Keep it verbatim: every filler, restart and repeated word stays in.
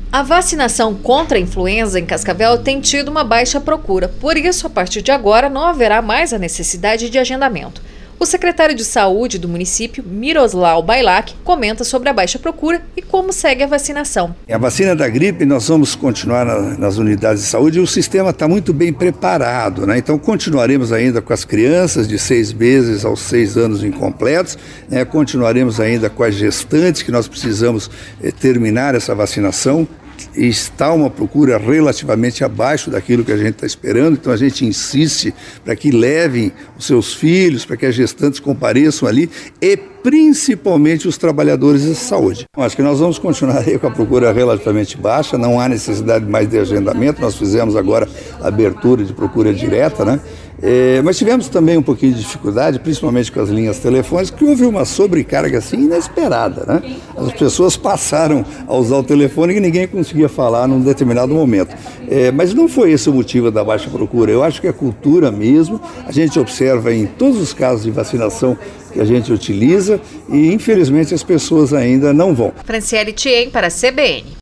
A vacinação contra a influenza em Cascavel tem tido uma baixa procura, por isso, a partir de agora, não haverá mais a necessidade de agendamento. O secretário de Saúde do município, Miroslav Bailac, comenta sobre a baixa procura e como segue a vacinação. A vacina da gripe, nós vamos continuar na, nas unidades de saúde e o sistema está muito bem preparado, né? Então, continuaremos ainda com as crianças de seis meses aos seis anos incompletos, né? Continuaremos ainda com as gestantes, que nós precisamos eh, terminar essa vacinação. Está uma procura relativamente abaixo daquilo que a gente está esperando, então a gente insiste para que levem os seus filhos, para que as gestantes compareçam ali e principalmente os trabalhadores de saúde. Acho que nós vamos continuar aí com a procura relativamente baixa, não há necessidade mais de agendamento, nós fizemos agora a abertura de procura direta, né? É, mas tivemos também um pouquinho de dificuldade, principalmente com as linhas telefônicas, que houve uma sobrecarga assim inesperada, né? As pessoas passaram a usar o telefone e ninguém conseguia falar num determinado momento. É, mas não foi esse o motivo da baixa procura. Eu acho que é cultura mesmo. A gente observa em todos os casos de vacinação que a gente utiliza e, infelizmente, as pessoas ainda não vão. Franciele Thiem para a C B N.